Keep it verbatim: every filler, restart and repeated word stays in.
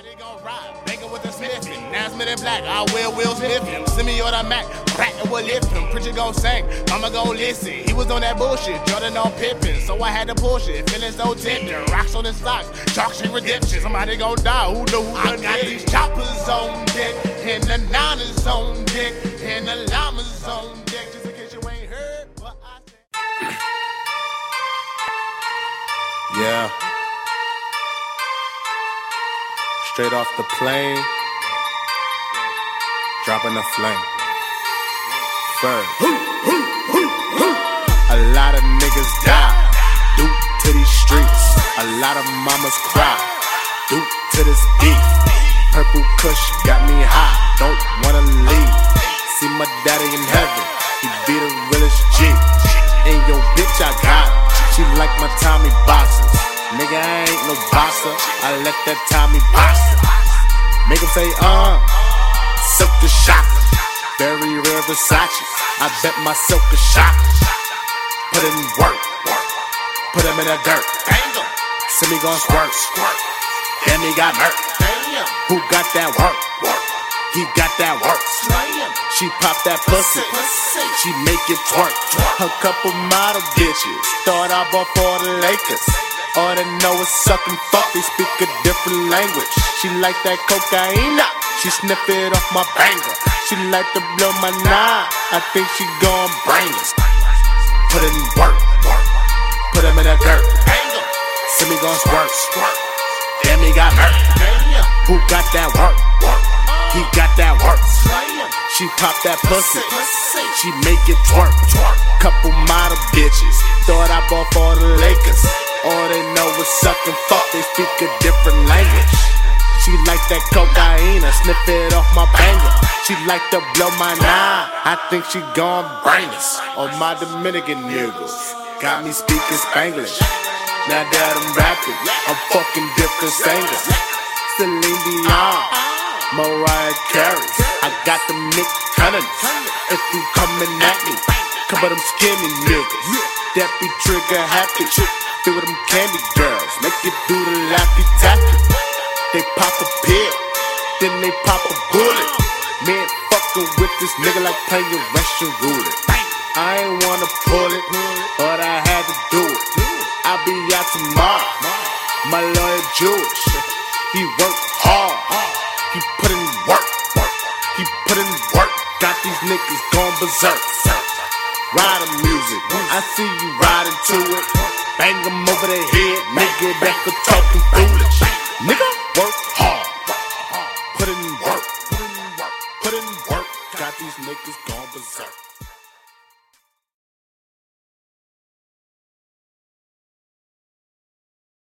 Somebody gon' ride, bangin' with a Smithin'. Now Smith and Black, I will Will Smith him. Send me on the Mac, crack and will lift him. Preacher gon' sing, I'ma gon' listen. He was on that bullshit, Jordan on Pippin. So I had to push it, feeling so tender. Rocks on his socks, chalk street redemption. Somebody gon' die, who know who I got these choppers on deck, and the niners on deck, and the llamas on deck. Just in case you ain't heard what I said. Yeah. Straight off the plane, dropping the flame. First, a lot of niggas die due to these streets. A lot of mamas cry due to this beat. Purple Kush got me high, don't wanna leave. See my daddy in heaven, he be the realest G. And yo bitch I got her, she like my Tommy boxes. Nigga, I ain't no boxer, I let that Tommy box her. Make him say, uh, silk the shocker. Very rare Versace, I bet my silk is shocker. Put in work, put him in the dirt. See me gon' squirt, damn he got murk. Who got that work? He got that work. She pop that pussy, she make it twerk. A couple model bitches thought I bought for the Lakers. All they know is suck and fuck, they speak a different language. She like that cocaine, she sniff it off my banger. She like to blow my nine, I think she gon' bring us. Put in work, put him in the dirt. See me gon' squirt, damn he got hurt. Who got that work? He got that work. She pop that pussy, she make it twerk. Couple model bitches thought I bought for the Lakers. All they know is suck and fuck, they speak a different language. She like that cocaine, I sniff it off my banger. She like to blow my nine, I think she gon' bring us. On my Dominican niggas, got me speaking Spanglish. Now that I'm rapping, I'm fucking different singers. Celine Dion, Mariah Carey, I got them Nick Cannons. If you coming at me, come with them skinny niggas that be trigger happy. Feel with them candy girls, make you do the laffy taffy. They pop a pill, then they pop a bullet. Man, fucking with this nigga like playing Russian roulette. I ain't wanna pull it, but I had to do it. I'll be out tomorrow, my lawyer Jewish. He work hard, he put in work, he put in work. Got these niggas gone berserk. Riding music, I see you riding to it. Bang them over the head, nigga that for talking foolish. Nigga, work hard, put in work, put in work, put in work. Got these niggas gone berserk.